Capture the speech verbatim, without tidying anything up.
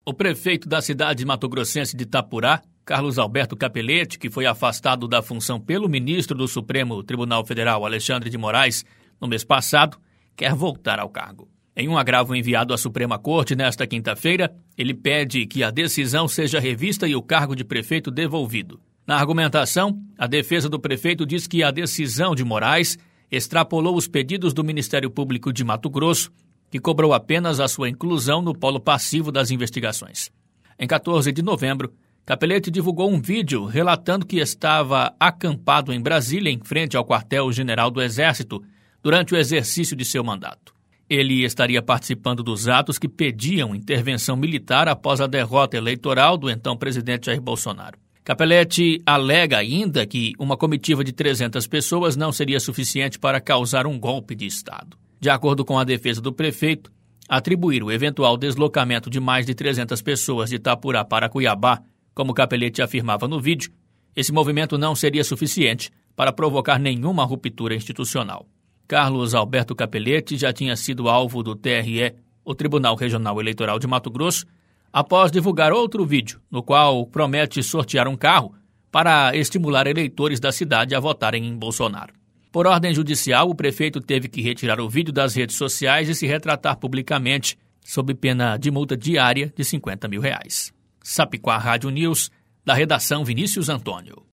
O prefeito da cidade mato-grossense de Itapurá, Carlos Alberto Capelletti, que foi afastado da função pelo ministro do Supremo Tribunal Federal, Alexandre de Moraes, no mês passado, quer voltar ao cargo. Em um agravo enviado à Suprema Corte nesta quinta-feira, ele pede que a decisão seja revista e o cargo de prefeito devolvido. Na argumentação, a defesa do prefeito diz que a decisão de Moraes extrapolou os pedidos do Ministério Público de Mato Grosso, que cobrou apenas a sua inclusão no polo passivo das investigações. Em quatorze de novembro, Capelletti divulgou um vídeo relatando que estava acampado em Brasília, em frente ao quartel-general do Exército, durante o exercício de seu mandato. Ele estaria participando dos atos que pediam intervenção militar após a derrota eleitoral do então presidente Jair Bolsonaro. Capelletti alega ainda que uma comitiva de trezentas pessoas não seria suficiente para causar um golpe de Estado. De acordo com a defesa do prefeito, atribuir o eventual deslocamento de mais de trezentas pessoas de Itapurá para Cuiabá, como Capelletti afirmava no vídeo, esse movimento não seria suficiente para provocar nenhuma ruptura institucional. Carlos Alberto Capelletti já tinha sido alvo do T R E, o Tribunal Regional Eleitoral de Mato Grosso, após divulgar outro vídeo, no qual promete sortear um carro para estimular eleitores da cidade a votarem em Bolsonaro. Por ordem judicial, o prefeito teve que retirar o vídeo das redes sociais e se retratar publicamente, sob pena de multa diária de cinquenta mil reais. Sapiquá Rádio News, da redação Vinícius Antônio.